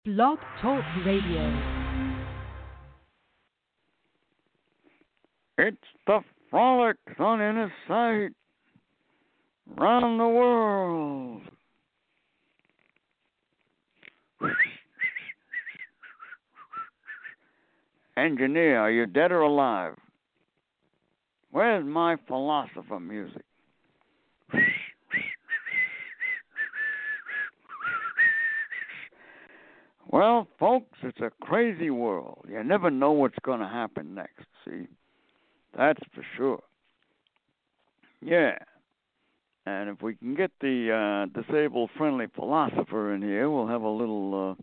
Blog Talk Radio. It's the Frolic on Inner Sight round the world. Engineer, are you dead or alive? Where's my philosopher music? Well, folks, it's a crazy world. You never know what's going to happen next, see? That's for sure. Yeah. And if we can get the disabled-friendly philosopher in here, we'll have a little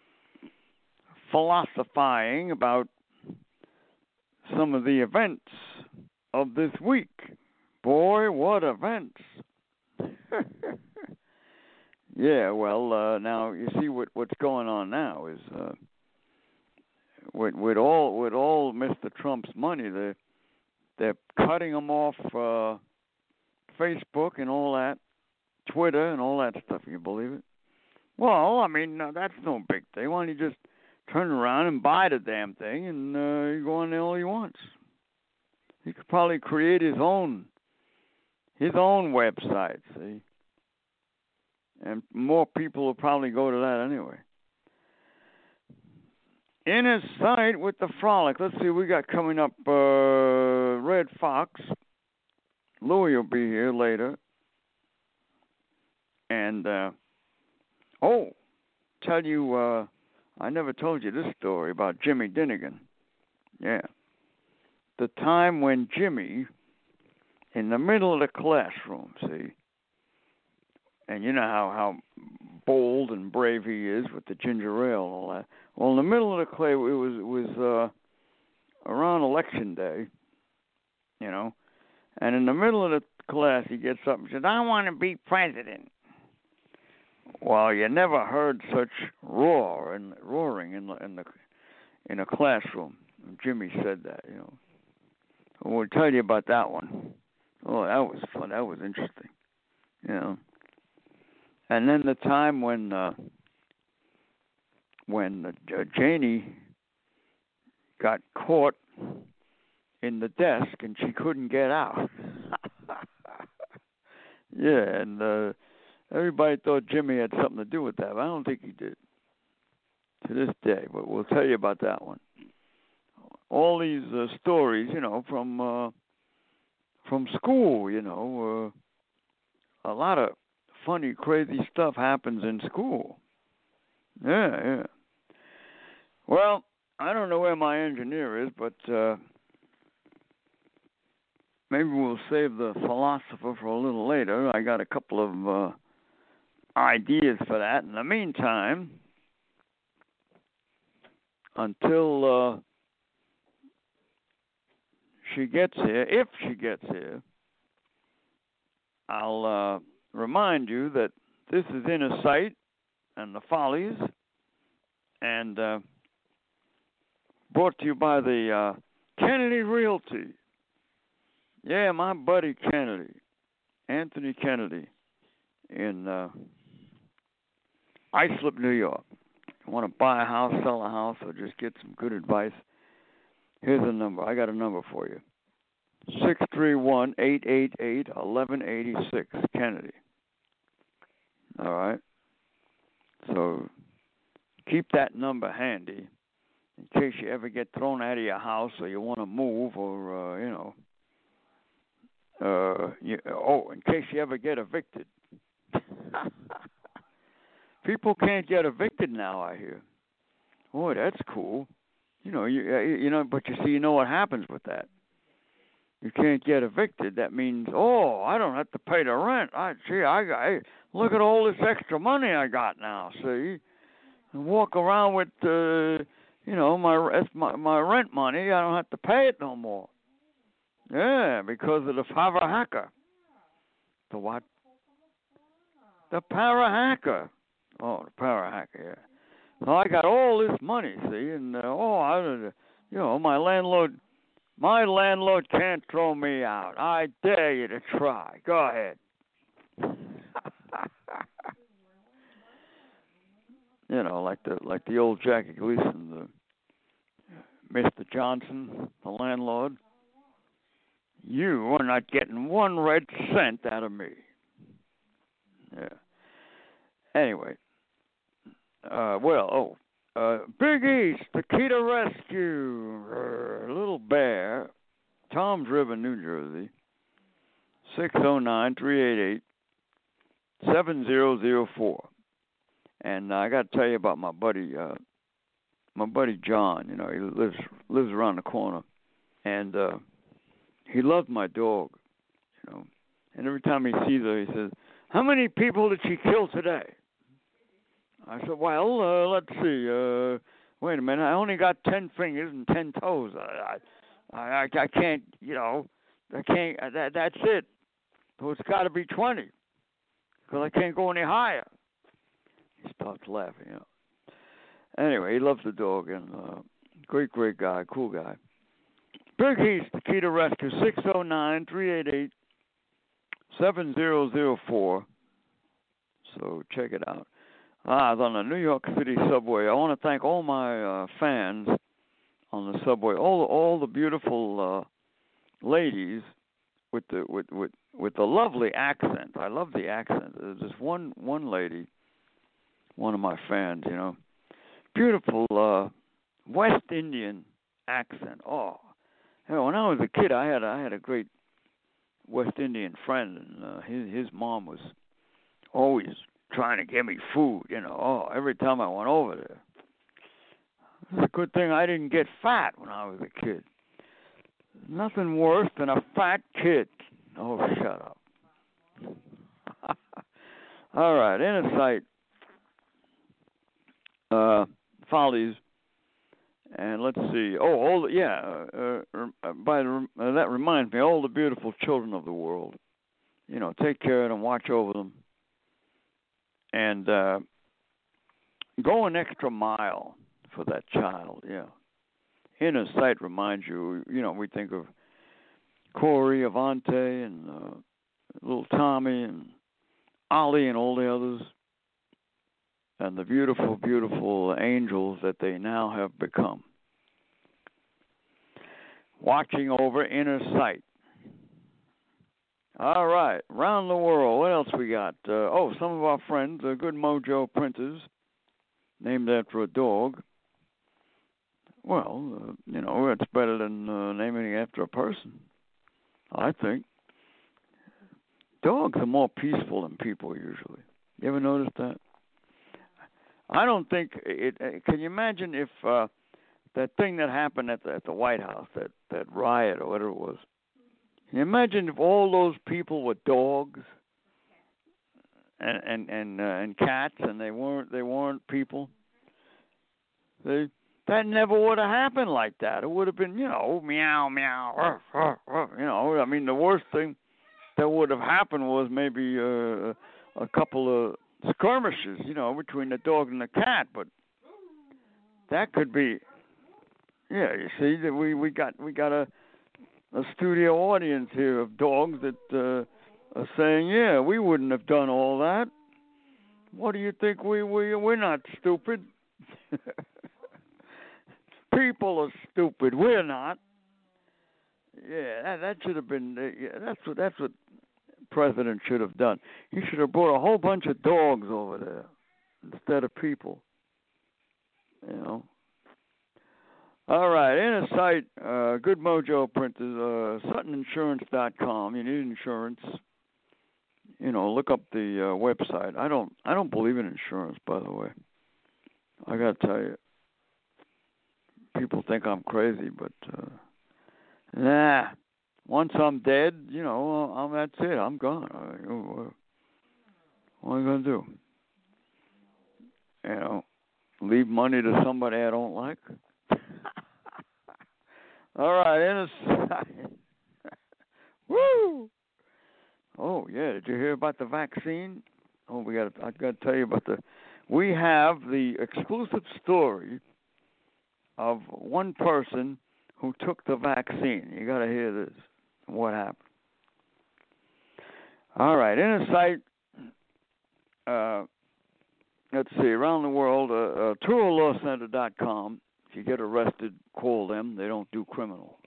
philosophizing about some of the events of this week. Boy, what events. Yeah, well, now you see what's going on now is with all Mr. Trump's money, they're cutting him off Facebook and all that, Twitter and all that stuff. You believe it? Well, I mean, that's no big thing. Why don't you just turn around and buy the damn thing and you go on there all he wants? He could probably create his own website, see? And more people will probably go to that anyway. Inner Sight with the Frolic. Let's see, we got coming up Red Fox. Louie will be here later. And, tell you, I never told you this story about Jimmy Dinnigan. Yeah. The time when Jimmy, in the middle of the classroom, see, and you know how bold and brave he is with the ginger ale and all that. Well, in the middle of the clay, it was around election day, you know. And in the middle of the class, he gets up and says, "I want to be president." Well, you never heard such roaring in a classroom. Jimmy said that, you know. We'll tell you about that one. Oh, that was fun. That was interesting, you know. And then the time when Janie got caught in the desk and she couldn't get out. Yeah, and everybody thought Jimmy had something to do with that, but I don't think he did to this day. But we'll tell you about that one. All these stories, you know, from school, you know, a lot of funny, crazy stuff happens in school. Yeah. Well, I don't know where my engineer is, but maybe we'll save the philosopher for a little later. I got a couple of ideas for that. In the meantime, until she gets here, if she gets here, I'll remind you that this is Inner Sight and the Follies, and brought to you by the Kennedy Realty. Yeah, my buddy Kennedy, Anthony Kennedy, in Islip, New York. You want to buy a house, sell a house, or just get some good advice? Here's the number. I got a number for you. 631-888-1186, Kennedy. All right? So keep that number handy in case you ever get thrown out of your house or you want to move or, in case you ever get evicted. People can't get evicted now, I hear. Boy, that's cool. You know, but you see, you know what happens with that. You can't get evicted. That means, I don't have to pay the rent. Look at all this extra money I got now. See, and walk around with, my rent money. I don't have to pay it no more. Yeah, because of the power hacker. The what? The para hacker. Oh, the para hacker. Yeah. So I got all this money. See, and my landlord can't throw me out. I dare you to try. Go ahead. like the old Jackie Gleason, the Mr. Johnson, the landlord. You are not getting 1 red cent out of me. Yeah. Anyway, Big East, the key to rescue, Little Bear, Tom's River, New Jersey, 609-388-7004. And I got to tell you about my buddy John. He lives around the corner, and he loved my dog. And every time he sees her, he says, "How many people did she kill today?" I said, "Well, let's see. Wait a minute. I only got 10 fingers and 10 toes. I can't. I can't. That's it. So it's got to be 20, because I can't go any higher." He starts laughing. Anyway, he loves the dog, and great guy, cool guy. Big East, the key to rescue, 609-388-7004. So check it out. I was on the New York City subway. I want to thank all my fans on the subway, all the beautiful ladies with the lovely accent. I love the accent. There's this one lady, one of my fans, beautiful West Indian accent. Oh, when I was a kid, I had a great West Indian friend, and his mom was always trying to get me food. Every time I went over there. It's a good thing I didn't get fat when I was a kid. Nothing worse than a fat kid. Oh, shut up. All right, Inner Sight Follies, and let's see. That reminds me, all the beautiful children of the world. Take care of them, watch over them, and go an extra mile for that child. Yeah. Inner Sight reminds you. We think of Corey, Avante, and little Tommy, and Ollie, and all the others, and the beautiful, beautiful angels that they now have become. Watching over Inner Sight. All right, around the world, what else we got? Some of our friends, Good Mojo Printers, named after a dog. Well, it's better than naming it after a person, I think. Dogs are more peaceful than people usually. You ever notice that? I don't think it. Can you imagine if that thing that happened at the White House, that riot or whatever it was? Can you imagine if all those people were dogs and cats, and they weren't people? That never would have happened like that. It would have been, meow, meow, ruff, ruff, ruff, I mean, the worst thing that would have happened was maybe a couple of skirmishes, between the dog and the cat. But that could be, you see, that we got a studio audience here of dogs that are saying, yeah, we wouldn't have done all that. What do you think? We're not stupid. People are stupid. We're not. Yeah, that should have been. That's what President should have done. He should have brought a whole bunch of dogs over there instead of people. All right, Inner Sight, Good Mojo Printers, SuttonInsurance.com. You need insurance. Look up the website. I don't believe in insurance, by the way. I got to tell you. People think I'm crazy, but nah. Once I'm dead, that's it. I'm gone. What am I going to do? Leave money to somebody I don't like? All right, Inner Sight. Woo! Oh, yeah. Did you hear about the vaccine? Oh, I got to tell you about we have the exclusive story of one person who took the vaccine. You got to hear this. What happened? All right, Inner Sight let's see, around the world, TrueLawCenter.com. If you get arrested, call them. They don't do criminal.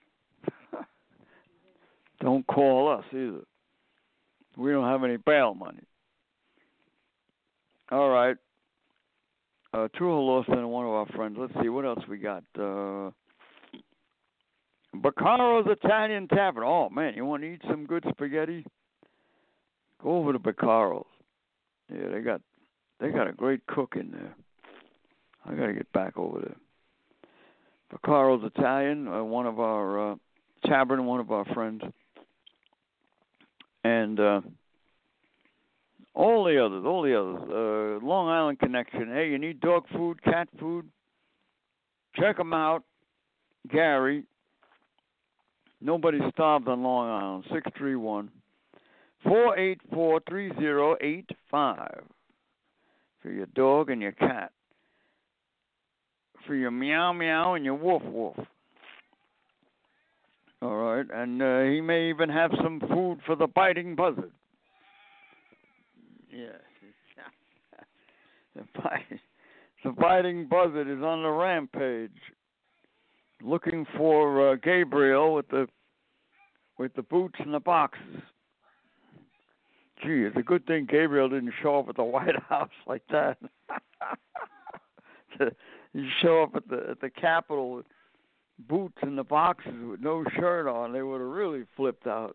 Don't call us either. We don't have any bail money. All right. True Law Center, one of our friends. Let's see, what else we got? Baccaro's Italian Tavern. Oh, man, you want to eat some good spaghetti? Go over to Baccaro's. Yeah, they got a great cook in there. I got to get back over there. Baccaro's Italian, one of our tavern, one of our friends. And all the others. Long Island Connection. Hey, you need dog food, cat food? Check them out. Gary. Nobody's starved on Long Island. 631-484-3085. For your dog and your cat. For your meow meow and your woof woof. All right, and he may even have some food for the biting buzzard. Yes. The biting buzzard is on the rampage, looking for Gabriel with the boots and the boxes. Gee, it's a good thing Gabriel didn't show up at the White House like that. You show up at the Capitol with boots and the boxes with no shirt on, they would have really flipped out.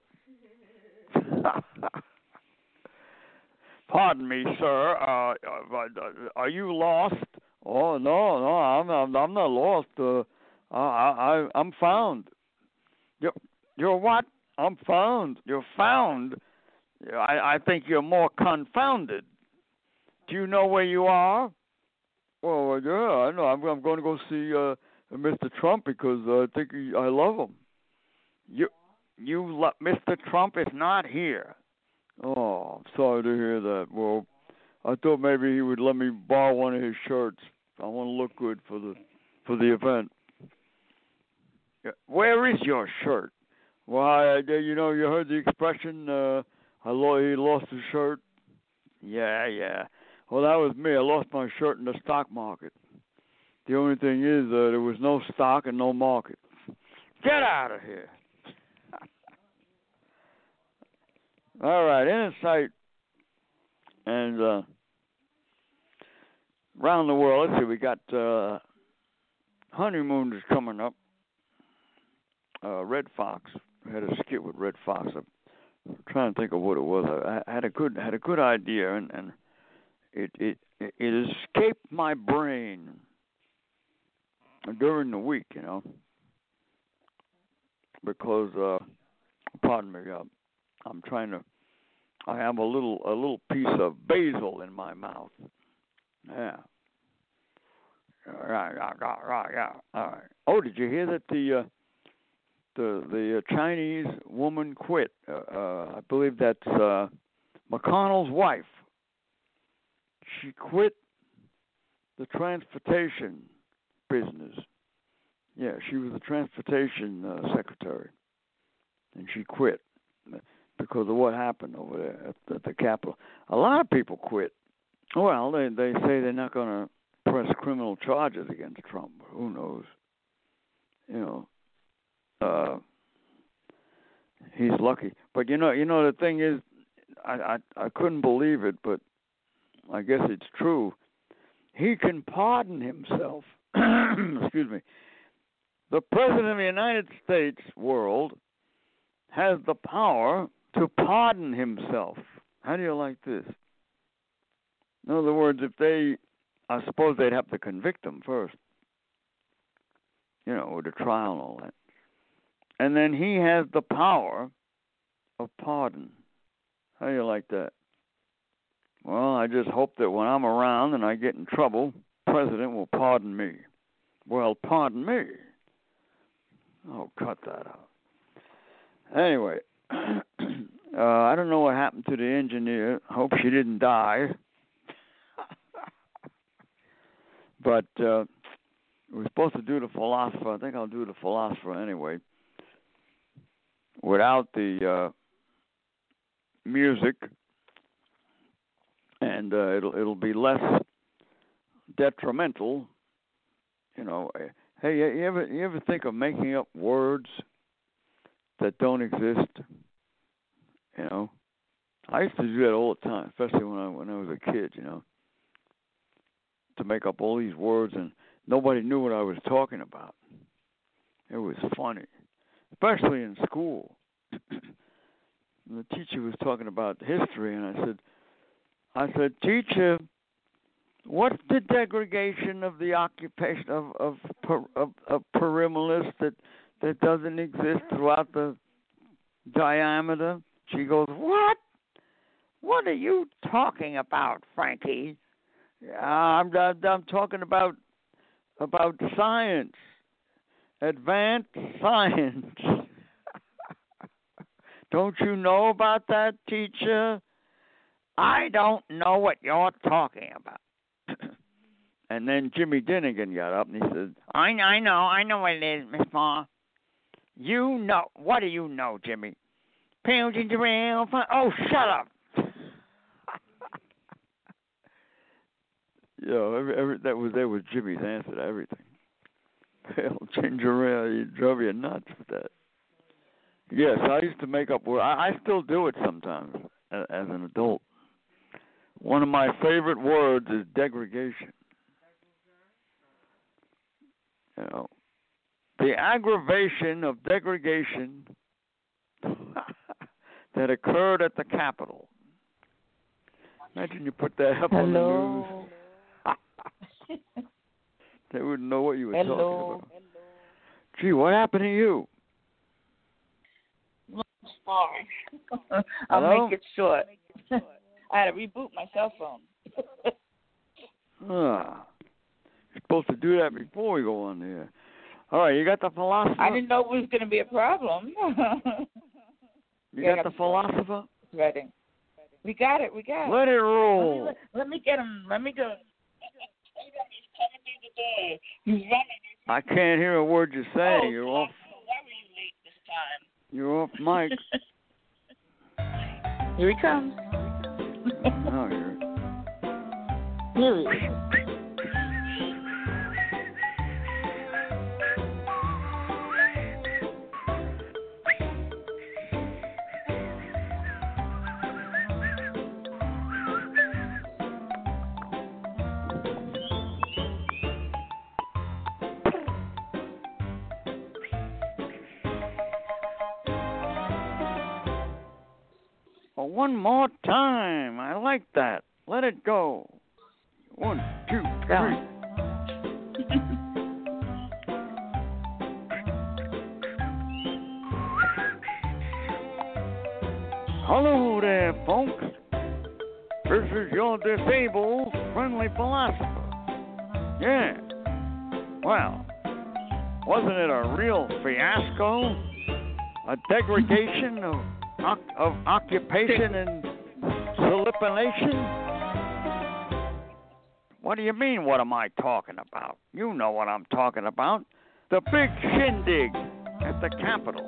Pardon me, sir. Are you lost? Oh no, I'm not lost. I'm found. You're what? I'm found. You're found. I think you're more confounded. Do you know where you are? Well, yeah, I know. I'm going to go see Mr. Trump because I think I love him. Mr. Trump is not here. Oh, I'm sorry to hear that. Well, I thought maybe he would let me borrow one of his shirts. I want to look good for the event. Where is your shirt? Well, you heard the expression, he lost his shirt. Yeah. Well, that was me. I lost my shirt in the stock market. The only thing is there was no stock and no market. Get out of here. All right, Insight. And around the world, let's see, we got honeymooners coming up. Red Fox. I had a skit with Red Fox. I'm trying to think of what it was. I had a good idea, and it escaped my brain during the week, because pardon me, I'm trying to. I have a little piece of basil in my mouth. Yeah. Right. Yeah. All right. Oh, did you hear that the Chinese woman quit? I believe that's McConnell's wife. She quit the transportation business. Yeah, she was the transportation secretary, and she quit because of what happened over there at the Capitol. A lot of people quit. Well, they say they're not going to press criminal charges against Trump. Who knows? He's lucky. But the thing is, I couldn't believe it, but I guess it's true. He can pardon himself. Excuse me. The President of the United States, world, has the power to pardon himself. How do you like this? In other words, I suppose they'd have to convict him first, with a trial and all that. And then he has the power of pardon. How do you like that? Well, I just hope that when I'm around and I get in trouble, the president will pardon me. Well, pardon me. Oh, cut that out. Anyway, I don't know what happened to the engineer. Hope she didn't die. But we're supposed to do the philosopher. I think I'll do the philosopher anyway. Without the music. and it'll be less detrimental. You know, hey, you ever think of making up words that don't exist? You know, I used to do that all the time, especially when I was a kid. You know, to make up all these words and nobody knew what I was talking about. It was funny, especially in school. The teacher was talking about history, and I said, teacher, what's the degradation of the occupation of Perimelis that doesn't exist throughout the diameter? She goes, what? What are you talking about, Frankie? I'm talking about science, advanced science. Don't you know about that, teacher? I don't know what you're talking about. And then Jimmy Dinnigan got up and he said, I know what it is, Miss Ma. You know, what do you know, Jimmy? Oh, shut up. That was Jimmy's answer to everything. Pale ginger ale, you drove you nuts with that. Yes, I used to make up words. I still do it sometimes as an adult. One of my favorite words is degradation. You know, the aggravation of degradation that occurred at the Capitol. Imagine you put that up on the news. They wouldn't know what you were talking about. Gee, what happened to you? Sorry. I'll make it short. I had to reboot my cell phone. You're supposed to do that before we go on the air. All right, you got the philosopher? I didn't know it was going to be a problem. You got the philosopher? Ready. We got it. Let it roll. Let me get him. Let me go. He's running. I can't hear a word you're saying. You're off. Late this time. You're off mic. Here he comes. Oh, Here he is. One more time. I like that. Let it go. 1, 2, 3. Hello there, folks. This is your disabled friendly philosopher. Yeah. Well, wasn't it a real fiasco? A degradation of occupation and solipination? What do you mean, what am I talking about? You know what I'm talking about. The big shindig at the Capitol.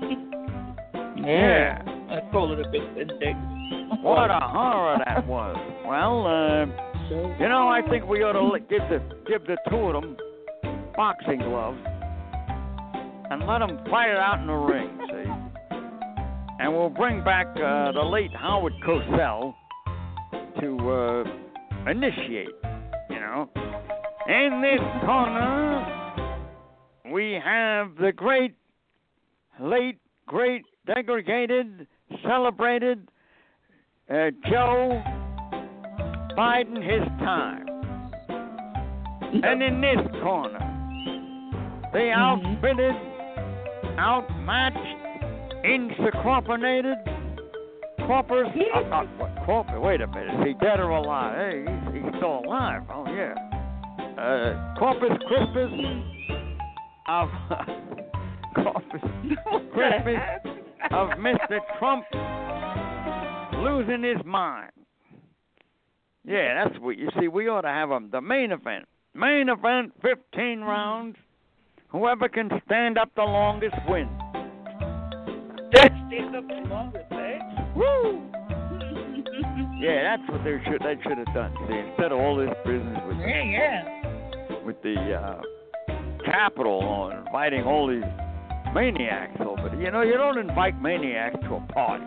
Yeah. I call it a big shindig. What a horror that was. Well, I think we ought to give the two of them boxing gloves and let them fight it out in the ring, see? And we'll bring back the late Howard Cosell to initiate, you know. In this corner, we have the late, great, degraded, celebrated Joe Biden his time. And in this corner, the outfitted, outmatched, incorporated, wait a minute, is he dead or alive? Hey, he's still alive. Oh, yeah. Corpus Christus of of Mr. Trump losing his mind. Yeah, that's what you see. We ought to have the main event. Main event, 15 rounds. Whoever can stand up the longest wins. Stand up the longest, eh? Woo! Yeah, that's what they should have done. See, instead of all this business with the Capitol on inviting all these maniacs over. You know, you don't invite maniacs to a party.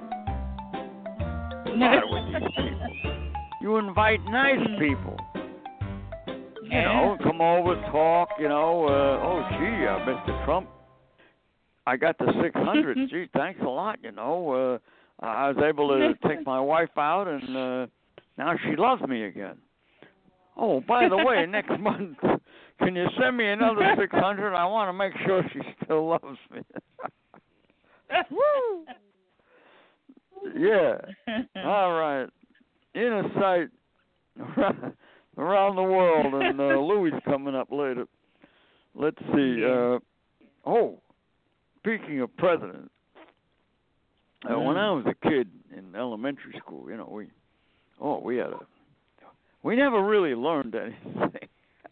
Why with these people? You invite nice people. You know, come over, talk. You know, Mr. Trump, I got the 600. Gee, thanks a lot. You know, I was able to take my wife out, and now she loves me again. Oh, by the way, next month, can you send me another 600? I want to make sure she still loves me. Woo! Yeah. All right. Inner sight around the world, and Louis coming up later. Let's see. Speaking of presidents, when I was a kid in elementary school, you know, we never really learned anything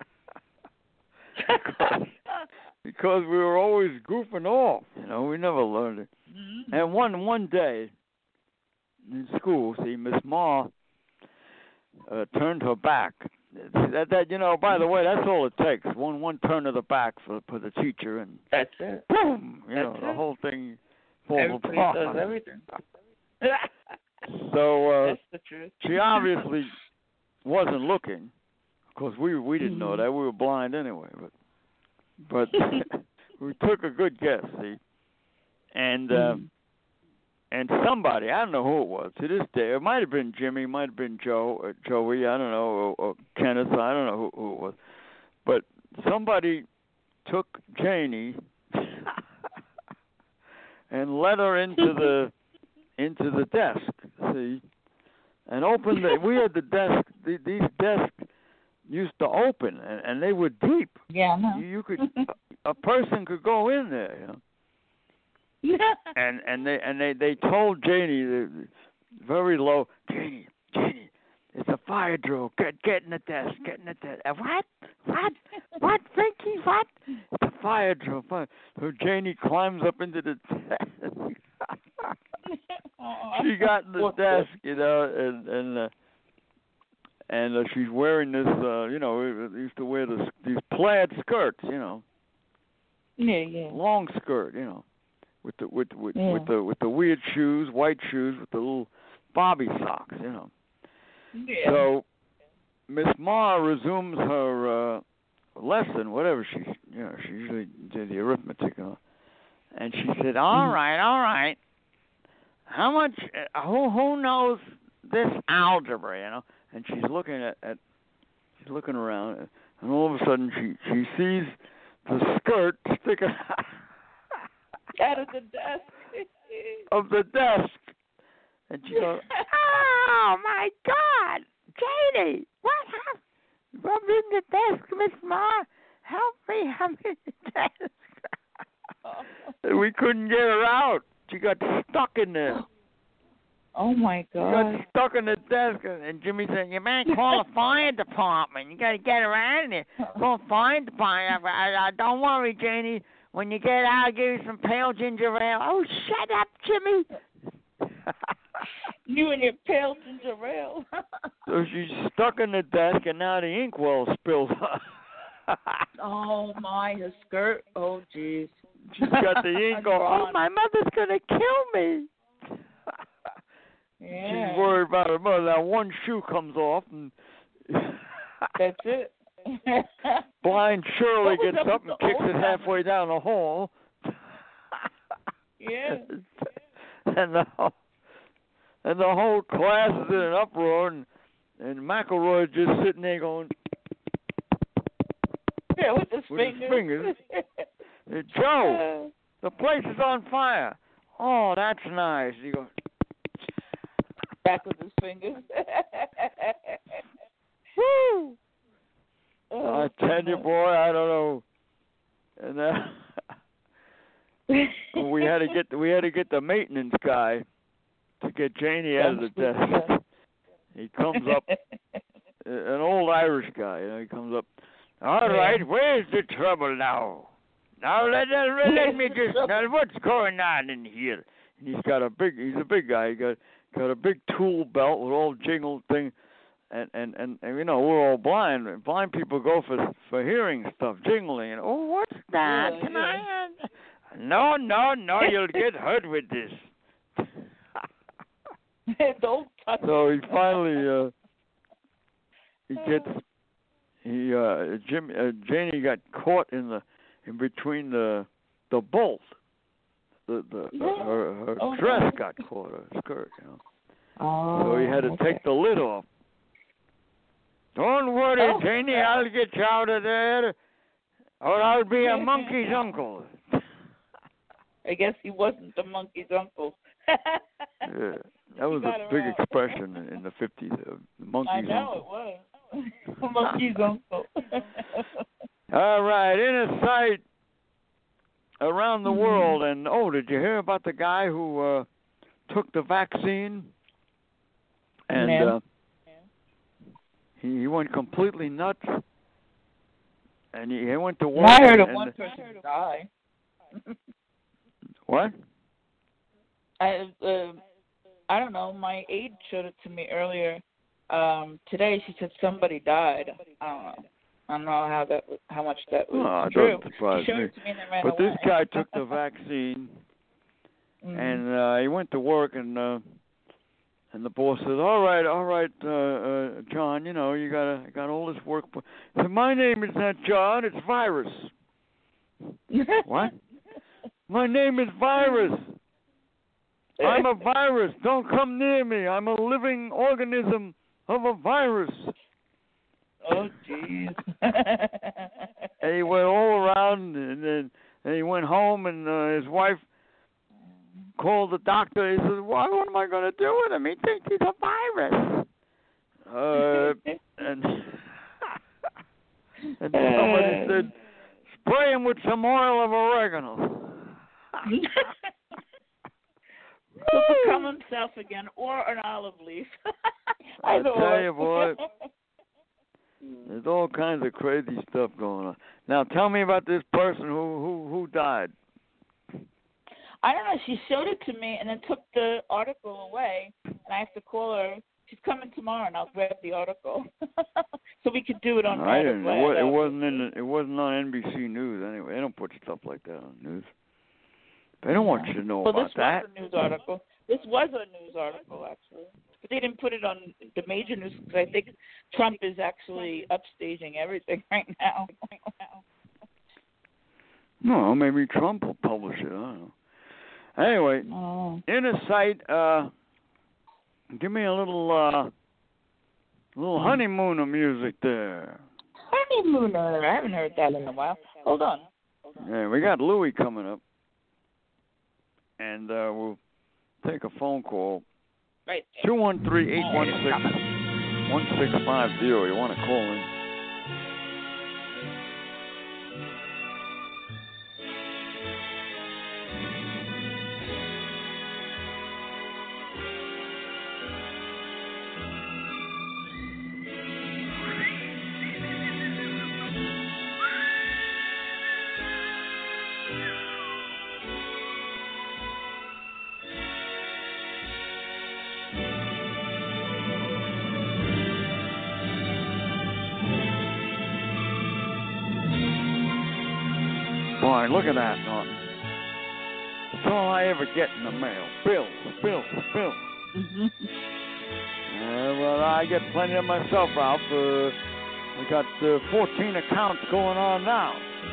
because we were always goofing off. You know, we never learned it. And one day in school, see, Miss Ma turned her back. That you know, by the way, that's all it takes. One turn of the back for the teacher, and that's it. Boom! The whole thing falls apart. Everybody does everything. So that's the truth. She obviously wasn't looking. Of course, we didn't know that. We were blind anyway. But we took a good guess, see, and somebody, I don't know who it was, to this day, it might have been Jimmy, might have been Joey, I don't know, or Kenneth, I don't know who it was. But somebody took Janie and led her into the desk, see, and opened we had the desk, these desks used to open, and they were deep. Yeah, I know. You could, a person could go in there, you know. And they told Janie very low, Janie, it's a fire drill. Get in the desk. What, Frankie? What? It's a fire drill. So Janie climbs up into the desk. She got in the desk, you know, and she's wearing this, you know, used to wear these plaid skirts, you know. Yeah. Long skirt, you know. With the weird shoes, white shoes with the little bobby socks, you know. Yeah. So Miss Ma resumes her lesson, whatever she usually did the arithmetic, you know. And she said, "All right. How much? Who knows this algebra, you know?" And she's looking she's looking around, and all of a sudden she sees the skirt sticking out of the desk. Of the desk. And she goes, "Oh, my God! Janie, what happened? I'm in the desk, Miss Ma. Help me, I'm in the desk." And we couldn't get her out. She got stuck in there. Oh, my God. She got stuck in the desk. And Jimmy said, "You better call the fire department. You got to get her out of there. Call the fire department. Don't worry, Janie. When you get out, I'll give you some pale ginger ale." "Oh, shut up, Jimmy." You and your pale ginger ale. So she's stuck in the desk, and now the inkwell spills. Oh, my, her skirt. Oh, jeez. She's got the ink on. "Oh, my mother's going to kill me." Yeah. She's worried about her mother. Now one shoe comes off, and that's it. Blind Shirley gets up and kicks it halfway down the hall. Yeah. And the whole class is in an uproar, and McElroy's just sitting there going, yeah, with his fingers. "Joe, the place is on fire." "Oh, that's nice." He goes back with his fingers. Woo! Oh, I tell you, boy, I don't know. And we had to get the maintenance guy to get Janie out of the desk. He comes up, an old Irish guy. You know, he comes up. "All right, where's the trouble now? Now let me just. Now what's going on in here?" And he's a big guy. got a big tool belt with all jingle thing, and you know we're all blind. Blind people go for hearing stuff, jingling. And oh, what's that? Yeah, Can yeah. I? No, you'll get hurt with this. Don't touch So he it. finally Janie got caught in between the bolt. Her dress got caught, her skirt, you know. Oh, So he had to take the lid off. Don't worry, Janie, I'll get you out of there, or I'll be a monkey's uncle. I guess he wasn't the monkey's uncle. Yeah, that was a big expression in the 50s. Monkey's I know uncle. it was. Monkey's uncle. All right, in a sight around the world. And did you hear about the guy who took the vaccine? And he went completely nuts. And he went to work. I heard of one person die. What? I don't know. My aide showed it to me earlier today. She said somebody died. I don't know how much that was true. It doesn't surprise She showed me. it to me and then ran But away. this guy took the vaccine, and he went to work, and the boss said, "All right, John. You know, you got all this work." He said, "My name is not John. It's Virus." What? My name is Virus. I'm a virus. Don't come near me. I'm a living organism of a virus. Oh, jeez. And he went all around, and then he went home, and his wife called the doctor. He said, "What am I going to do with him? He thinks he's a virus." And somebody said, "Spray him with some oil of oregano." To become himself again, or an olive leaf. I tell you, boy, there's all kinds of crazy stuff going on. Now, tell me about this person who died. I don't know. She showed it to me and then took the article away, and I have to call her. She's coming tomorrow, and I'll grab the article so we could do it on. I didn't. It wasn't on NBC News anyway. They don't put stuff like that on the news. They don't want you to know about that. This was a news article. This was a news article, actually. But they didn't put it on the major news because I think Trump is actually upstaging everything right now. No, maybe Trump will publish it. I don't know. Anyway, Inner Sight, give me a little honeymooner music there. Honeymooner. I haven't heard that in a while. Hold on. Yeah, we got Louie coming up. And we'll take a phone call. Right. 213-816-1650. You want to call in? Boy, look at that, Norton. That's all I ever get in the mail. Bills. Mm-hmm. Well, I get plenty of myself, Ralph. We got 14 accounts going on now.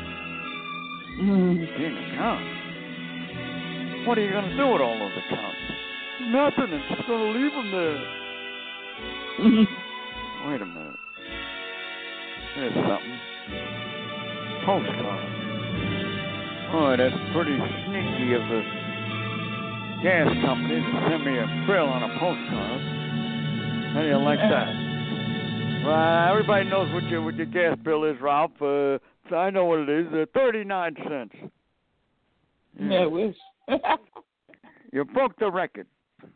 14 accounts? What are you going to do with all those accounts? Nothing. I'm just going to leave them there. Wait a minute. There's something. Postcard. Oh, that's pretty sneaky of the gas company to send me a bill on a postcard. How do you like that? Well, everybody knows what your gas bill is, Ralph. I know what it is. 39 cents. Yeah, I wish. You broke the record.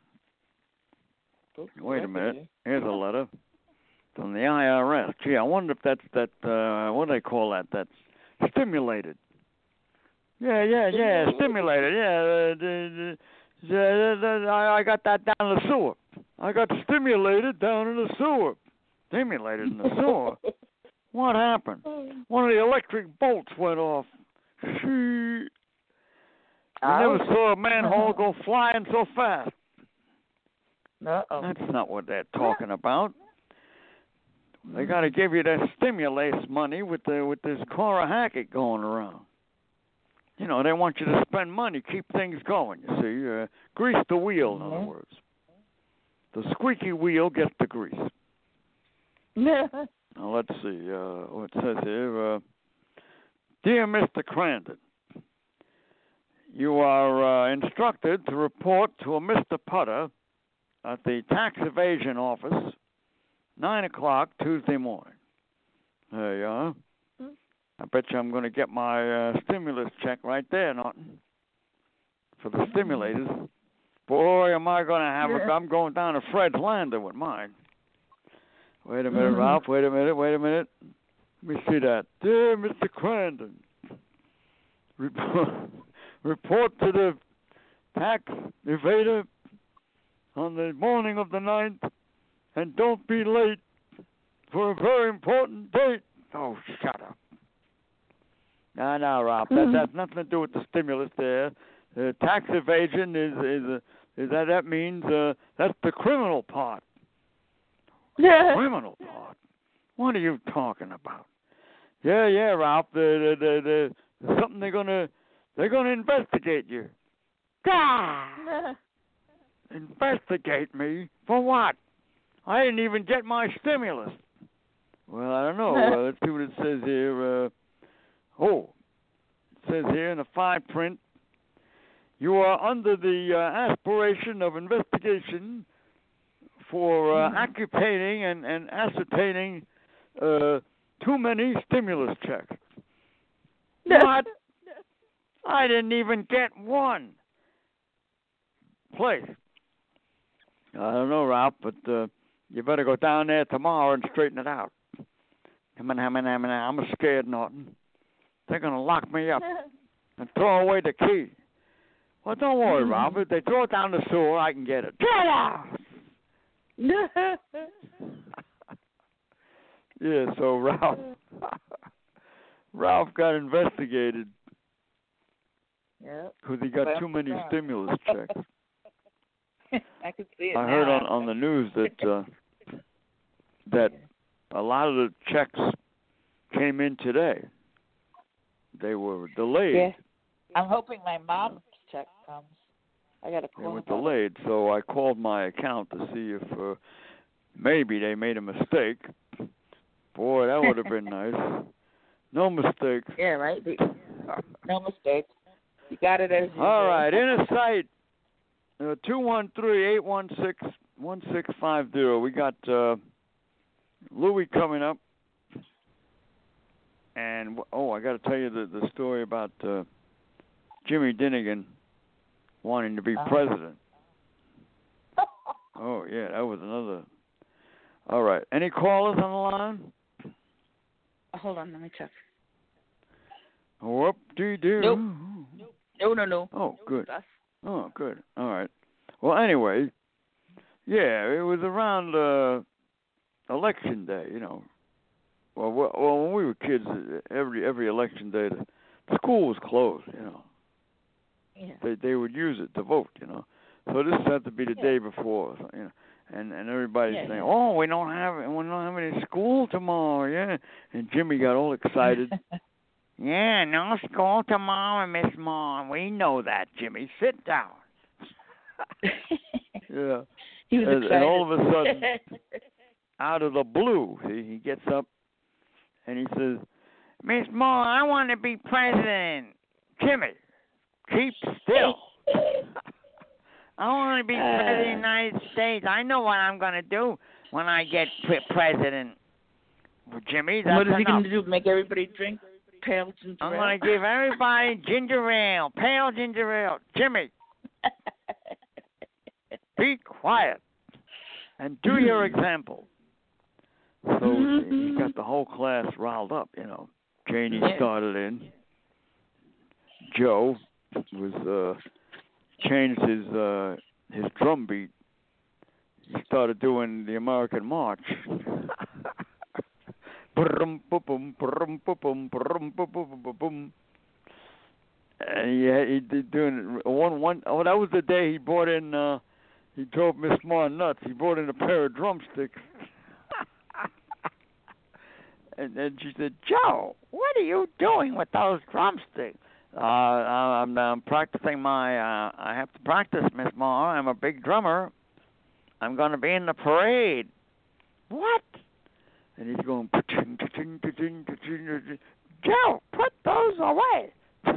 Wait a minute. Here's a letter from the IRS. Gee, I wonder if that's what do they call that? That's stimulated. Yeah, stimulated. Yeah, I got that down in the sewer. I got stimulated down in the sewer. Stimulated in the sewer? What happened? One of the electric bolts went off. You never saw a manhole go flying so fast. Uh-oh. That's not what they're talking about. They got to give you that stimulus money with this Cora Hackett going around. You know, they want you to spend money, keep things going, you see. Grease the wheel, in other words. The squeaky wheel gets the grease. Now, let's see what it says here. Dear Mr. Crandon, you are instructed to report to a Mr. Putter at the tax evasion office, 9 o'clock Tuesday morning. There you are. I bet you I'm going to get my stimulus check right there, Norton, for the stimulators. Boy, am I going to have it. I'm going down to Fred's Lander with mine. Wait a minute, Ralph. Wait a minute. Let me see that. Dear Mr. Crandon, report to the tax evader on the morning of the 9th, and don't be late for a very important date. Oh, shut up. No, Ralph. That has nothing to do with the stimulus there. Tax evasion is that means that's the criminal part. Criminal part. What are you talking about? Yeah, Ralph. The something they're gonna investigate you. God! Investigate me for what? I didn't even get my stimulus. Well, I don't know. Let's see what it says here. It says here in the fine print, you are under the aspiration of investigation for occupating and ascertaining too many stimulus checks. What? I didn't even get one. Place. I don't know, Ralph, but you better go down there tomorrow and straighten it out. I'm scared, Norton. They're going to lock me up and throw away the key. Well, don't worry, Ralph. If they throw it down the sewer, I can get it. Get out! Yeah, so Ralph got investigated because he got too many stimulus checks. I can see it. I heard on the news that a lot of the checks came in today. They were delayed. Yeah. I'm hoping my mom's check comes. I got to call. They were delayed, so I called my account to see if maybe they made a mistake. Boy, that would have been nice. No mistakes. Yeah, right. No mistakes. You got it as you all right, inner sight. 213-816-1650. We got Louis coming up. And, I got to tell you the story about Jimmy Dinnigan wanting to be president. Oh, yeah, that was another. All right. Any callers on the line? Hold on, let me check. Whoop-dee-doo. Nope. No. Oh, good. Oh, good. All right. Well, anyway, yeah, it was around election day, you know. Well, when we were kids, every election day, the school was closed, you know. Yeah. They would use it to vote, you know. So this had to be the day before, you know. And everybody's saying, "Oh, we don't have any school tomorrow, yeah." And Jimmy got all excited. Yeah, no school tomorrow, Miss Mom. We know that, Jimmy. Sit down. Yeah. He was excited. And all of a sudden, out of the blue, he gets up and he says, "Miss Mom, I want to be president." Jimmy, keep still. I want to be president of the United States. I know what I'm going to do when I get president. Well, Jimmy, that's what is he enough. going to do? Make everybody drink pale ginger ale? I'm going to give everybody ginger ale, pale ginger ale. Jimmy, be quiet and do your example. So he got the whole class riled up, you know. Janie started in. Joe was changed his drum beat. He started doing the American March. And he did doing one. Oh, that was the day he brought in. He drove Miss Ma nuts. He brought in a pair of drumsticks. And then she said, "Joe, what are you doing with those drumsticks?" I'm practicing my. I have to practice, Miss Ma. I'm a big drummer. I'm going to be in the parade. What? And he's going, Joe, put those away.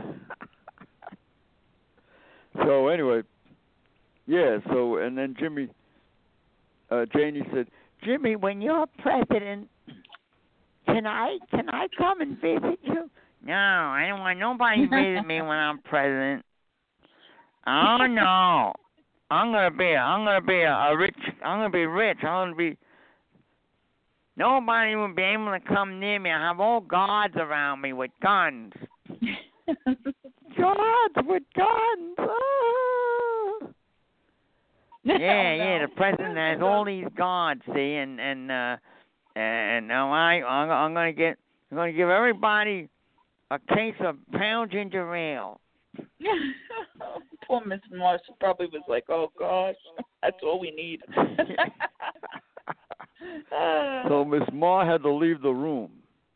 So anyway, yeah. So and then Janie said, "Jimmy, when you're president, can I come and visit you?" "No, I don't want nobody to visit me when I'm president." "Oh no, I'm gonna be rich. I'm gonna be rich. Nobody will be able to come near me. I have all guards around me with guns." Guards with guns. Oh. Yeah. The president has all these guards, see, and now I'm gonna give everybody a case of pound ginger ale. Poor Miss Moss probably was like, "Oh gosh, that's all we need." So Miss Ma had to leave the room.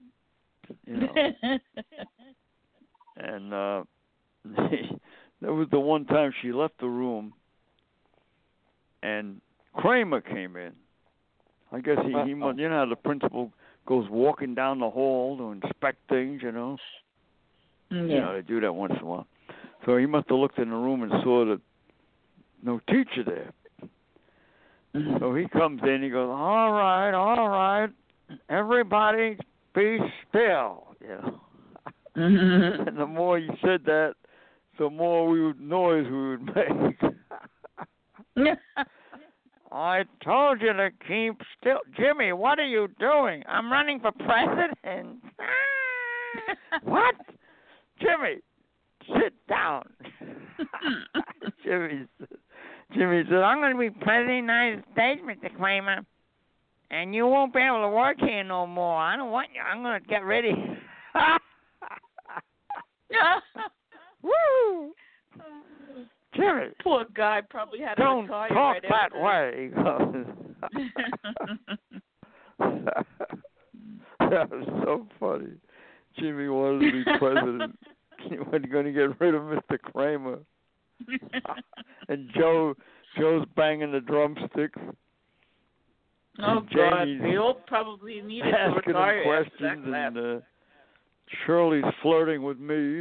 And that was the one time she left the room, and Kramer came in. I guess he must, you know how the principal goes walking down the hall to inspect things, you know. Yeah. You know, they do that once in a while. So he must have looked in the room and saw that no teacher there. Mm-hmm. So he comes in, he goes, all right, everybody be still, you know. Mm-hmm. And the more you said that, the more noise we would make. I told you to keep still. Jimmy, what are you doing? I'm running for president. What? Jimmy, sit down. Jimmy said, I'm going to be president of the United States, Mr. Kramer, and you won't be able to work here no more. I don't want you. I'm going to get ready. Woo! Jimmy, poor guy probably had don't a retire talk right that after. way. That was so funny. Jimmy wanted to be president. He wasn't going to get rid of Mr. Kramer. And Joe's banging the drumsticks. Oh God! They all probably needed to retire. Asking him questions, and Shirley's flirting with me.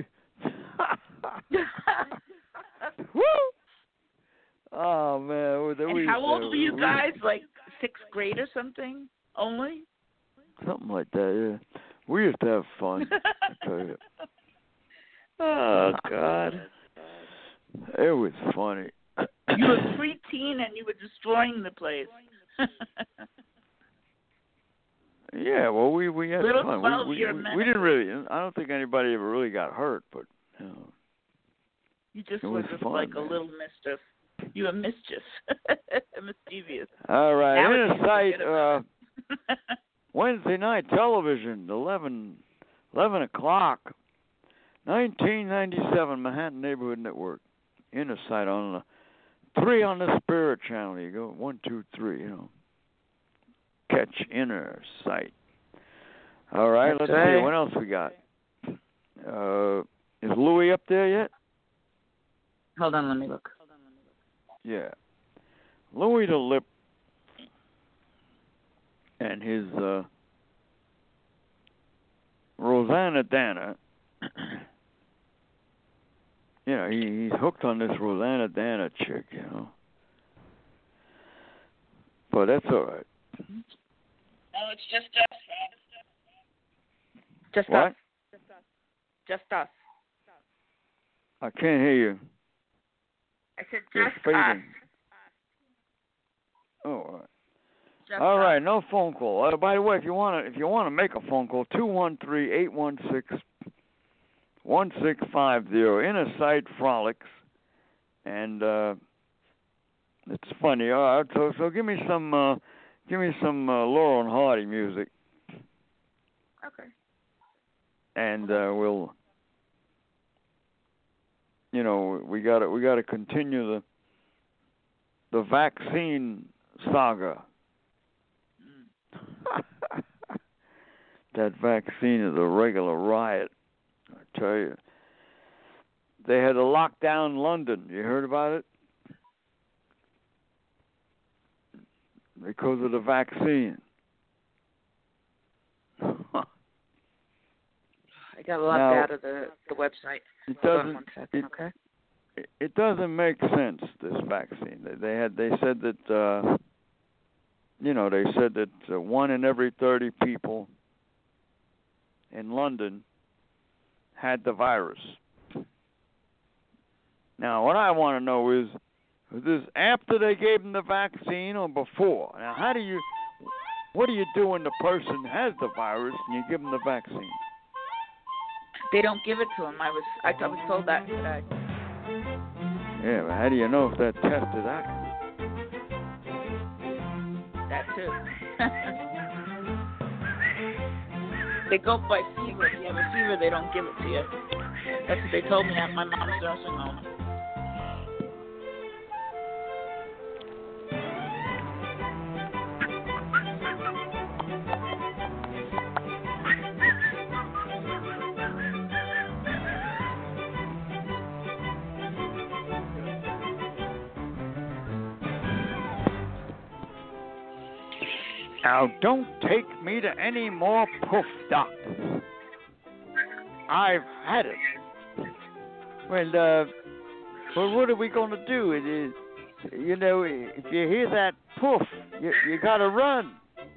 Woo! Oh man! And how old were you guys? Like 6th grade or something? Only? Something like that. Yeah. We used to have fun. I tell you. Oh God! It was funny. You were preteen and you were destroying the place. Yeah, well, we had little fun. We didn't really. I don't think anybody ever really got hurt, but you know. You just were just fun, like man. A little mischief. You were mischief, mischievous. All right, Inner Sight. Wednesday night television, 11 o'clock, 1997, Manhattan Neighborhood Network. Inner Sight on 3 on the Spirit Channel. You go 1, 2, 3. You know, catch Inner Sight. All right, let's see what else we got. Is Louis up there yet? Hold on, let me look. Yeah, Louis the Lip and his Rosanna Dana. You know, he's hooked on this Rosanna Dana chick, you know. But that's all right. No, it's just us. Just what? Us. Just us. I can't hear you. I said You're just fading. us. Oh, all right. Just all us. right, no phone call. By the way, if you want to make a phone call, 213-816-1650. Inner Sight Frolics and it's funny. All right, so give me some Laurel and Hardy music. Okay. And we'll, we gotta continue the vaccine saga. That vaccine is a regular riot, I tell you. They had to lock down London. You heard about it? Because of the vaccine. I got locked out of the website. Hold on 1 second, okay? It doesn't make sense, this vaccine. They said that they said that 1 in every 30 people in London had the virus. Now, what I want to know is this after they gave them the vaccine or before? Now, what do you do when the person has the virus and you give them the vaccine? They don't give it to them. I was told that today. Yeah, but how do you know if that test is accurate? That too. They go by fever. If you have a fever, they don't give it to you. That's what they told me at my mom's nursing home. Now, don't take me to any more poof doctors. I've had it. Well, what are we going to do? It is, if you hear that poof, you got to run.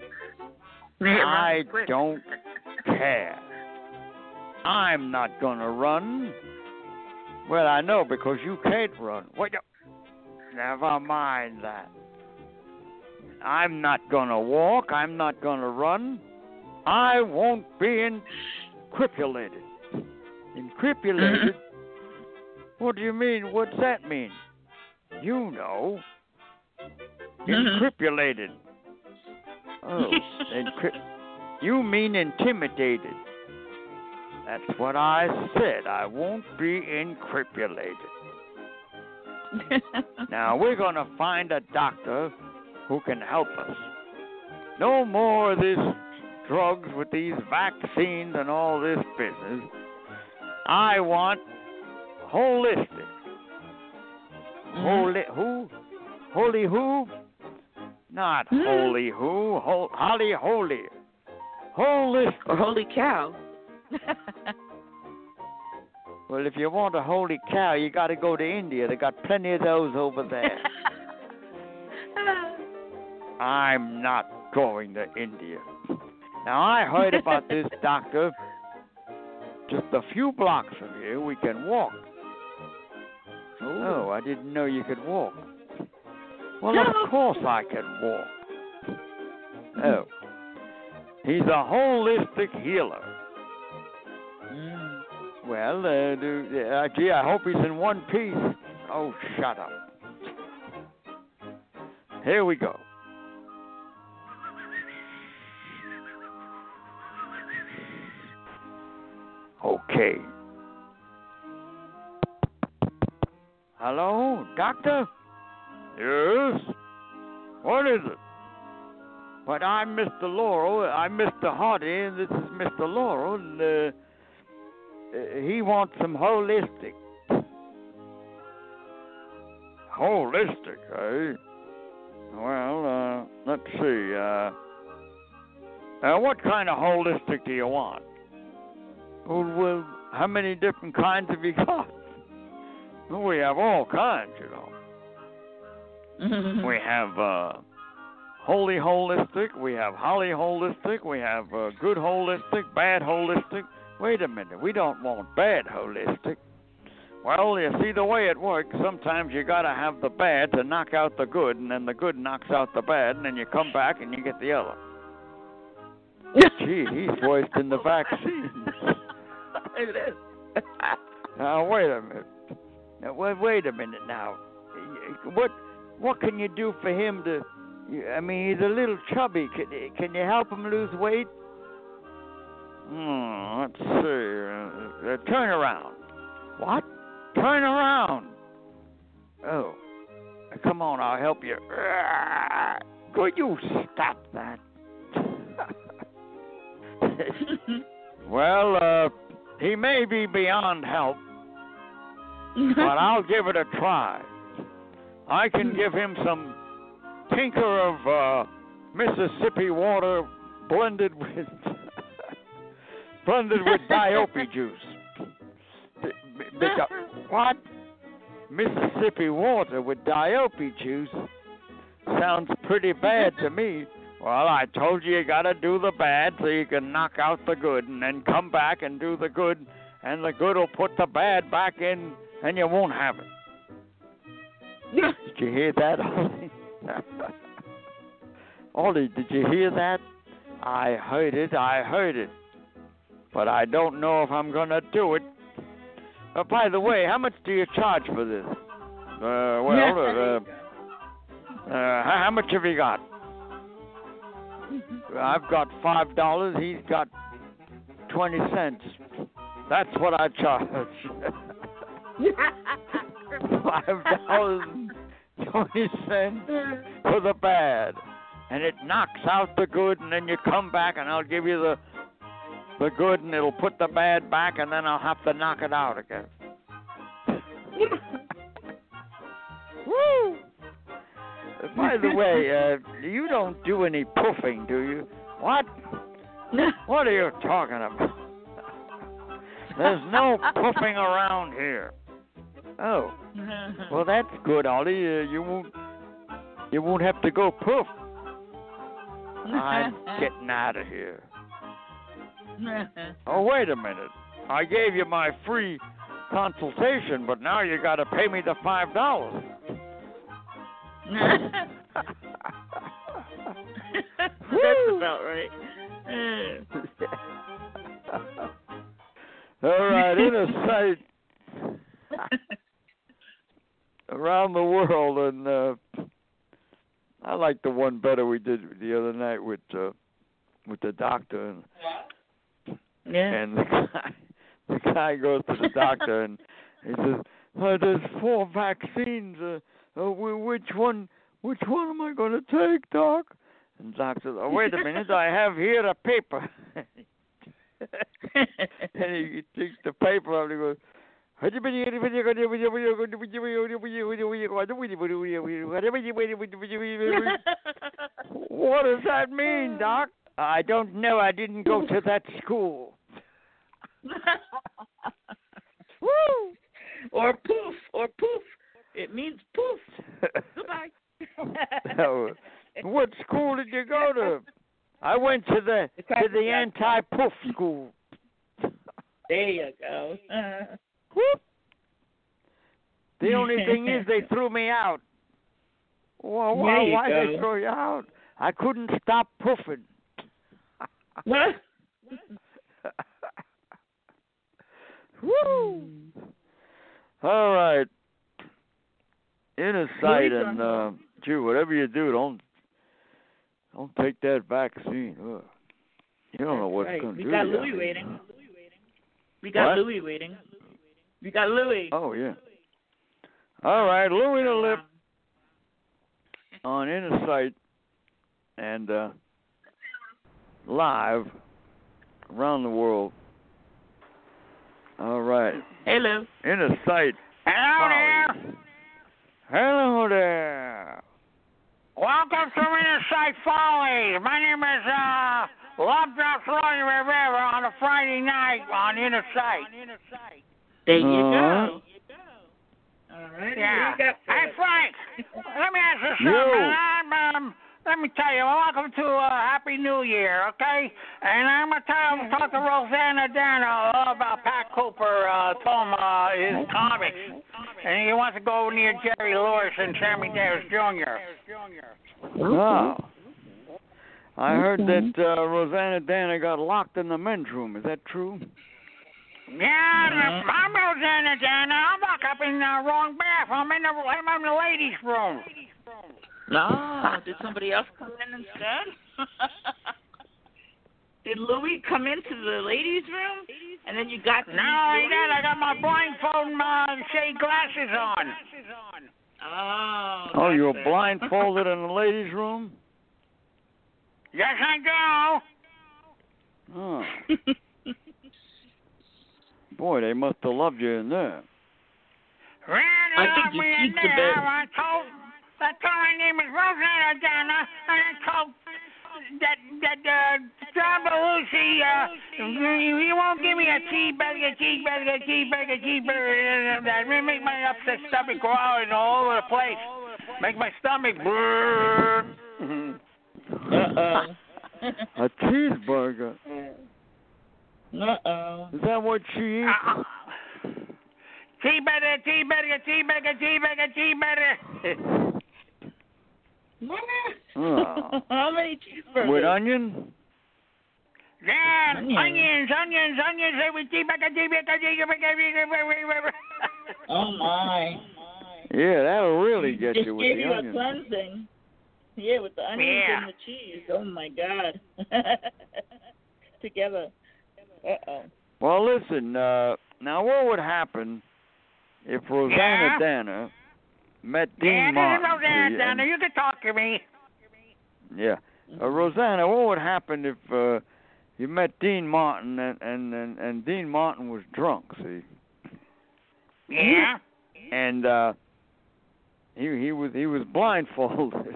I don't care. I'm not going to run. Well, I know, because you can't run. Wait, never mind that. I'm not going to walk. I'm not going to run. I won't be encrypulated. Encrypulated? What do you mean? What's that mean? You know. Encrypulated. Oh, you mean intimidated. That's what I said. I won't be encrypulated. Now, we're going to find a doctor who can help us. No more of this drugs with these vaccines and all this business. I want holistic. Holy who? Holy who? Not holy who. Holly holy. Holistic. Or holy cow. Well, if you want a holy cow, you got to go to India. They got plenty of those over there. I'm not going to India. Now, I heard about this doctor. Just a few blocks from here, we can walk. Oh, I didn't know you could walk. Well, of course I can walk. Oh. He's a holistic healer. Well, gee, I hope he's in one piece. Oh, shut up. Here we go. Okay. Hello, doctor? Yes? What is it? But I'm Mr. Laurel. I'm Mr. Hardy, and this is Mr. Laurel, and he wants some holistic. Holistic, eh? Well, let's see. What kind of holistic do you want? Well, how many different kinds have you got? Well, we have all kinds, you know. We have holy holistic, we have holly holistic, we have good holistic, bad holistic. Wait a minute, we don't want bad holistic. Well, you see the way it works, sometimes you got to have the bad to knock out the good, and then the good knocks out the bad, and then you come back and you get the other. Gee, he's wasting the vaccine. It is. Now, wait a minute. Now, wait a minute now. What can you do for him to? I mean, he's a little chubby. Can you help him lose weight? Let's see. Turn around. What? Turn around. Oh, come on, I'll help you. Could you stop that? Well, he may be beyond help, but I'll give it a try. I can give him some tinker of Mississippi water blended with Diope juice. What? Mississippi water with Diope juice? Sounds pretty bad to me. Well, I told you gotta do the bad so you can knock out the good, and then come back and do the good, and the good will put the bad back in, and you won't have it. Did you hear that, Ollie? Ollie, did you hear that? I heard it. But I don't know if I'm gonna do it. By the way, how much do you charge for this? How much have you got? I've got $5. He's got 20 cents. That's what I charge. $5.20 for the bad, and it knocks out the good, and then you come back, and I'll give you the good, and it'll put the bad back, and then I'll have to knock it out again. Woo! By the way, you don't do any puffing, do you? What? What are you talking about? There's no puffing around here. Oh, well, that's good, Ollie. You won't have to go poof. I'm getting out of here. Oh, wait a minute. I gave you my free consultation, but now you got to pay me the $5. That's about right. All right, in a sight around the world, and I like the one better we did the other night with the doctor, and the guy goes to the doctor and he says, "There's 4 vaccines. Which one am I going to take, Doc?" And the doctor says, "Oh, wait a minute, I have here a paper." And he takes the paper and he goes, "What does that mean, Doc?" "I don't know. I didn't go to that school." Woo! Or poof. It means poof. Goodbye. So, what school did you go to? I went to the anti-poof school. There you go. Whoop. The only thing is they threw me out. Well, why they throw you out? I couldn't stop poofing. Woo! All right. Inner sight, and whatever you do, don't take that vaccine. Ugh. You don't know what's going to do. We got Louie waiting. We got Louie. Oh, yeah. All right, Louie the Lip on Inner Sight and live around the world. All right. Hello. Inner Sight. Hello there. Hello there. Welcome to Inner Sight Follies. My name is Lovedraft Roy Rivera on a Friday night on Inner Sight. There you go. All right. Yeah. Hey, Frank, let me ask you something. Let me tell you, welcome to Happy New Year, okay? And I'm going to talk to Rosanna Dana all about Pat Cooper, told him his comics. And he wants to go near Jerry Lewis and Sammy Davis Jr. Oh. I heard that Rosanna Dana got locked in the men's room. Is that true? Yeah, I'm Rosanna Dana. I'm locked up in in the wrong bathroom. I'm in the ladies' room. No, did somebody else come in instead? Did Louis come into the ladies' room, and then you got to No, I did. I got my blindfold shade glasses on. Oh, you were blindfolded in the ladies' room? Yes, I do. Oh. Boy, they must have loved you in there. I think you keep the bed. I told my name is Rosanna Dana, and I told that John Belushi, he won't give me a cheeseburger. That may make my upset stomach growling all over the place. Make my stomach burn. A cheeseburger? Is that what she eats? Cheeseburger. Oh. How many cheeseburgers? With onion? Yeah, onions. Every Oh my. Yeah, that'll really get Just you with gave the you onions. a cleansing. Yeah, with the onions and the cheese. Oh my God. Together. Well, listen. Now, what would happen if Rosanna Dana met Dean Martin? Yeah, Rosanna Dana, you can talk to me. Yeah, Rosanna, what would happen if you met Dean Martin and Dean Martin was drunk? See? Yeah. And he was blindfolded.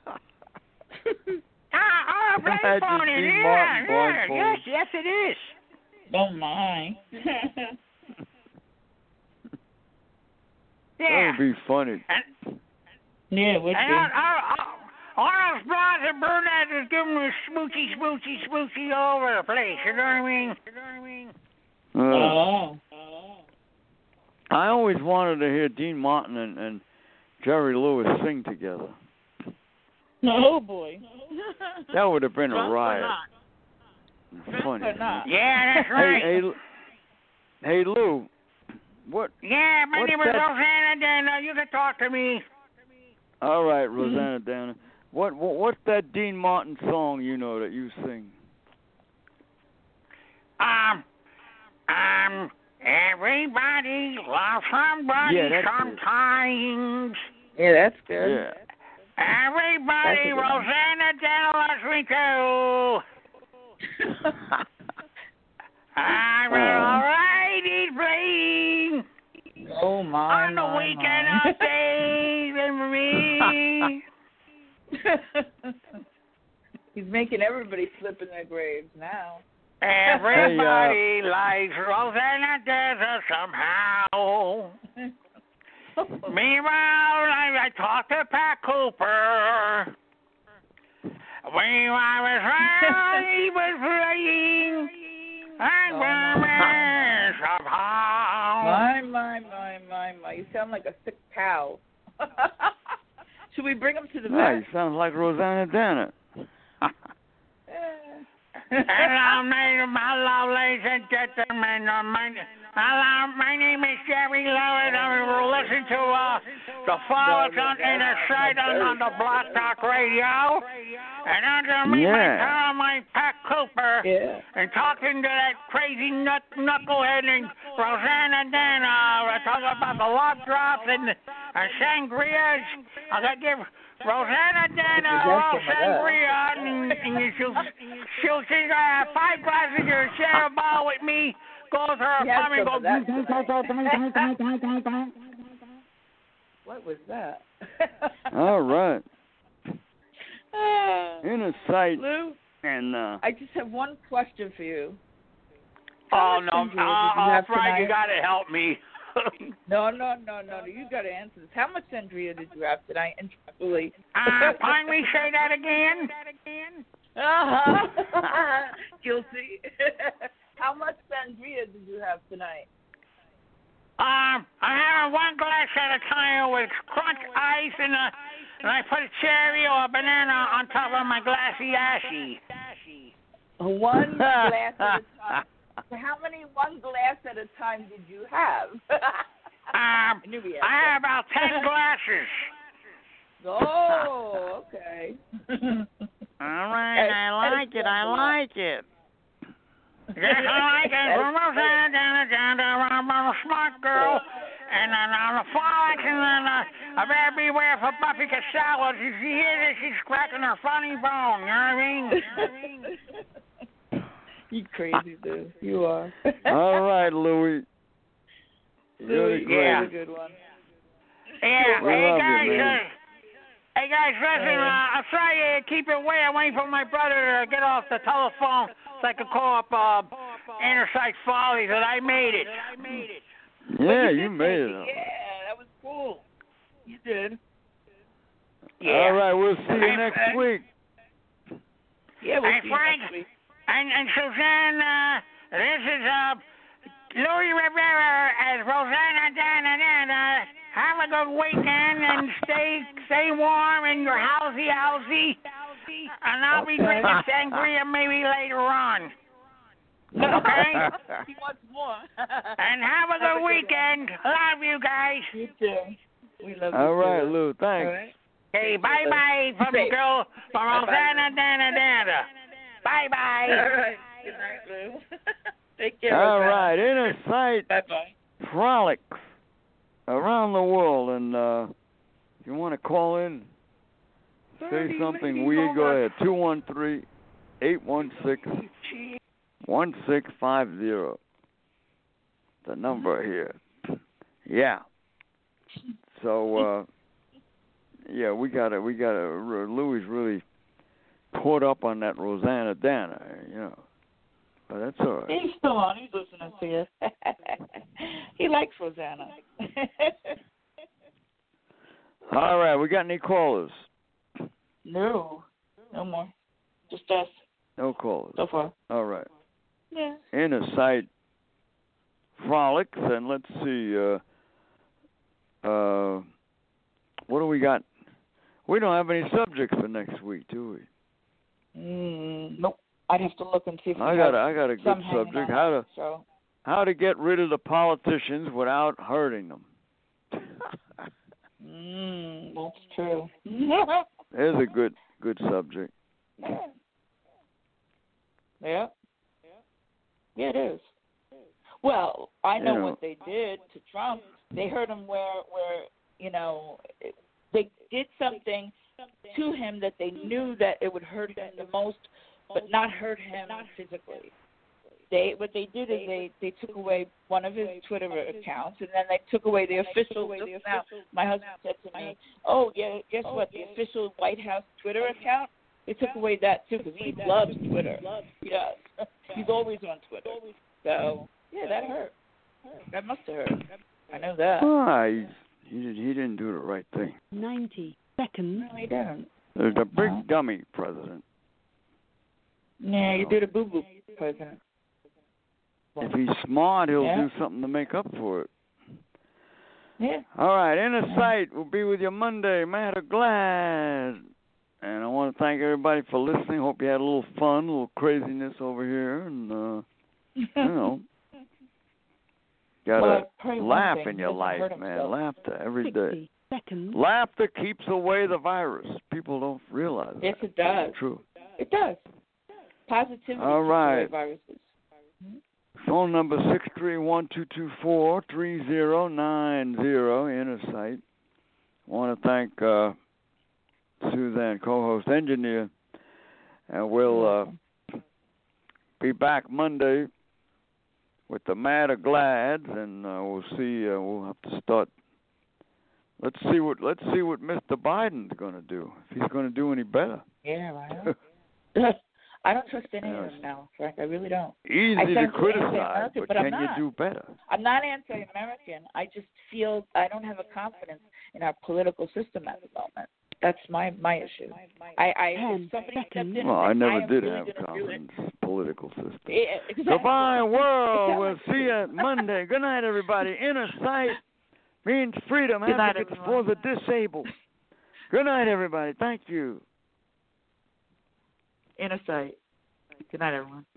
Blindfolded. Yeah. Yes, it is. Oh my. That would be funny. Yeah, it would be. All those blondes and brunettes is giving me smoochy all over the place. You know what I mean? I always wanted to hear Dean Martin and Jerry Lewis sing together. Oh boy. That would have been Drunk a riot. Funny. Yeah, that's right. Hey, Lou. What? Yeah, my name is Rosanna Dana. You can talk to me. All right, Rosanna Dana. What's that Dean Martin song you know that you sing? Everybody loves somebody sometimes. Yeah, that's good. Yeah. Everybody, Rosanna Dana loves me too. I'm alright, playing. Oh my. On the weekend updates and me. He's making everybody slip in their graves now. Everybody likes Rosanna Dana somehow. Meanwhile, I talked to Pat Cooper. When I was around, he was playing. Somehow. My. You sound like a sick cow. Should we bring him to the vet? Yeah, you sound like Rosanna Dana. Hello, my ladies and gentlemen. My name is Jerry Lewis. I will listen to the Follows on Inner Sight on the Block Talk Radio. And under me, my Pat Cooper. Yeah. And talking to that crazy knucklehead named Rosanna Dana. We're talking about the love drops and sangrias. I got to give Rosanna Dana all sangria. And she'll sing 5 glasses of share a ball with me. Go to her apartment and go. What was that? All right. Inner Sight. Lou, and I just have one question for you. Oh, no. Frank, you got to help me. No. You got to answer this. How much sangria did you have tonight? And truly. Finally, say that again. Guilty. How much sangria did you have tonight? I have 1 glass at a time with crunch ice and I put a cherry or a banana on top of my glassy ashy. 1 glass at a time. How many 1 glass at a time did you have? I have about 10 glasses. Oh, okay. All right, I like it. I like it. Yes, I like it. From down, I'm a smart girl. And then on the frolic, and then I better beware for Buffy Casella. If she hears it, she's cracking her funny bone. You know what I mean? You crazy dude. You are. All right, Louie. Louie, yeah, a good one. Yeah. Hey guys, listen. Hey. I'll try to keep it away. I'm waiting for my brother to get off the telephone so I can call up Inner Sight Follies, and I made it. Yeah, you made it. Yeah, that was cool. You did. Yeah. All right, we'll see you next week. Yeah, we'll see Frank, you next week. and Suzanne, this is Louie Rivera and Rosanna Dana. Have a good weekend and stay warm in your housey. And I'll be drinking sangria maybe later on. Okay? He wants more. And have a good weekend. Love you guys. You too. We love you. All right, too. Lou. Thanks. All right. Hey, bye from the girl from Rosanna Dana. Bye. All right. Good night, Lou. Take care. All Rosanna. right, Inner Sight Bye-bye. frolics around the world, and if you want to call in, say something weird, go ahead. 213-816-1650. The number here. Yeah. So we got Louie's really caught up on that Rosanna Dana, But that's all right. He's still on. He's listening to you. He likes Rosanna. All right, we got any callers? No more. Just us No callers. so far. All right. Yeah. Inner Sight frolics, and let's see. What do we got? We don't have any subjects for next week, do we? Nope. I'd have to look and see if I got a good subject. How to get rid of the politicians without hurting them. That's true. There's a good subject. Yeah. Yeah, it is. Well, I know what they did to Trump. They hurt him where they did something to him that they knew that it would hurt him the most, but not hurt him physically. What they did is they took away one of his Twitter accounts, and then they took away the official. Now, my husband said to me, "Oh, yeah, guess what? The official White House Twitter account. They took away that too because he loves Twitter. He does. He's always on Twitter. So yeah, that hurt. That must have hurt. I know that. He didn't do the right thing. 90 seconds. No, he didn't. There's a big dummy president. Yeah, you do the boo-boo president. If he's smart, he'll do something to make up for it. Yeah. All right, Inner Sight will be with you Monday. Matter glad. And I want to thank everybody for listening. Hope you had a little fun, a little craziness over here. And, gotta laugh in your life, man. Laughter every day. Seconds. Laughter keeps away the virus. People don't realize that. Yes, it does. It's true. It does. Positivity All right. keeps away viruses. Phone number 631-224-3090, Inner Sight. I want to thank Suzanne, co-host engineer, and we'll be back Monday with the Mad or Glads, and we'll see. We'll have to start. Let's see what Mr. Biden's going to do. If he's going to do any better. Yeah, right. I don't trust any of them now, Frank. I really don't. Easy to criticize, but can you do better? I'm not anti-American. I just feel I don't have a confidence in our political system at the moment. That's my issue. If somebody stepped in I never did really have confidence in the political system. Exactly. Goodbye, world. We'll see you Monday. Good night, everybody. Inner Sight means freedom. Advocates for the disabled. Good night, everybody. Thank you. Inner Sight. Good night, everyone.